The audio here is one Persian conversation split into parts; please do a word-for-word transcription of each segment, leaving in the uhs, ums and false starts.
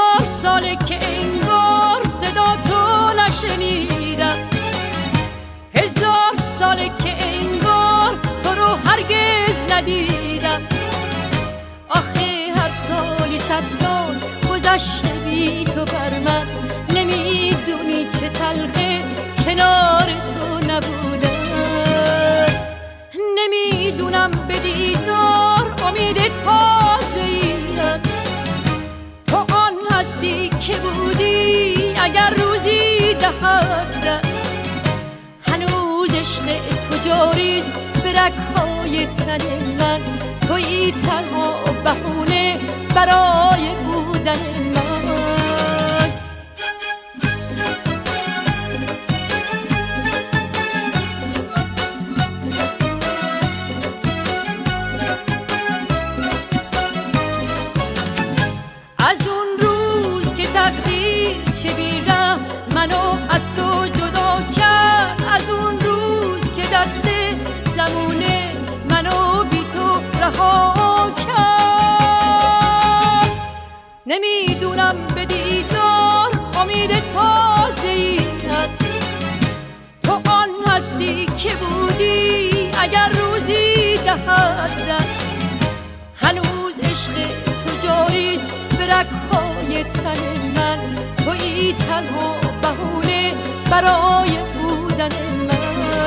هزار ساله که انگار صدا تو نشنیدم، هزار ساله که انگار تو رو هرگز ندیدم. آخه هر سالی صد سال گذشته بی تو بر من، نمیدونی چه تلخه کنار تو نبودم. نمیدونم به دیدار امید تازه‌ای است، تو آن هستی که بودی اگر روزی دهد دست. هنوز عشق تو جاریست به رگ‌های تن من، تویی تنها بهونه برای بودن من. از اون روز که تقدیر چه بی‌رحم منو از تو جدا کرد، از اون روز که دست زمونه منو بی تو رها کرد. نمیدونم به دیدار امید تازه‌ای هست، تو آن هستی که بودی اگر روزی دهد دست. هنوز عشق تو جاریست به رگ‌های تن من، تویی تنها بهونه برای بودن من.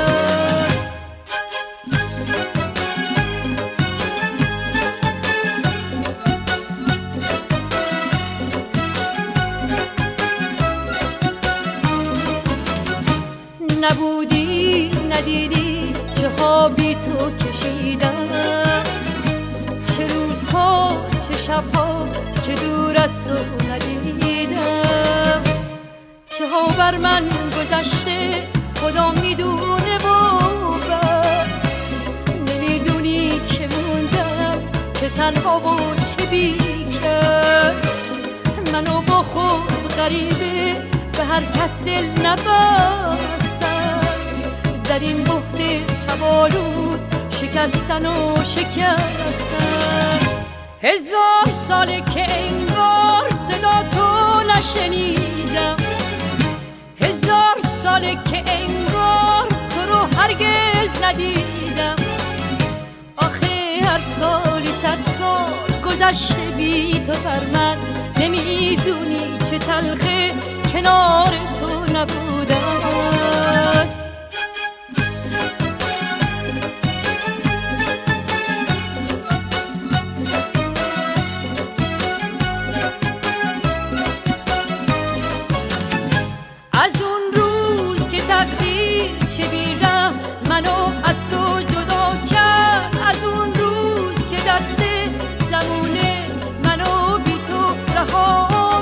نبودی ندیدی چه ها بی تو کشیدم، چه روزها چه شبها که دور از تو ندیدم. چه ها بر من گذشته خدا میدونه و بس، نمیدونی که موندم چه تنها و چه بی‌کس. منو با خود غریبه به هر کس دل نبستم، در این بحت تولد شکستن و شکستن. هزار ساله که انگار صدا تو نشنیدم، هزار ساله که انگار تو رو هرگز ندیدم. آخه هر سالی صد سال گذشته بی تو بر من، نمیدونی چه تلخه کنار تو نبودم. از اون روز که تقدیر چه بی‌رحم منو از تو جدا کرد، از اون روز که دست زمونه منو بی تو رها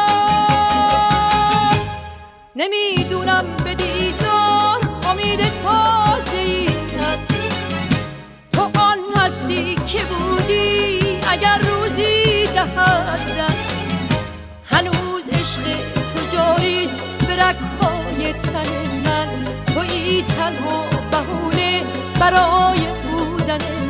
کرد. نمیدونم به دیدار امید تازه‌ای هست، تو آن هستی که بودی اگر روزی دهد دست. هنوز عشق تو جاریست به رگ‌های تن من، تویی تنها بهونه برای بودن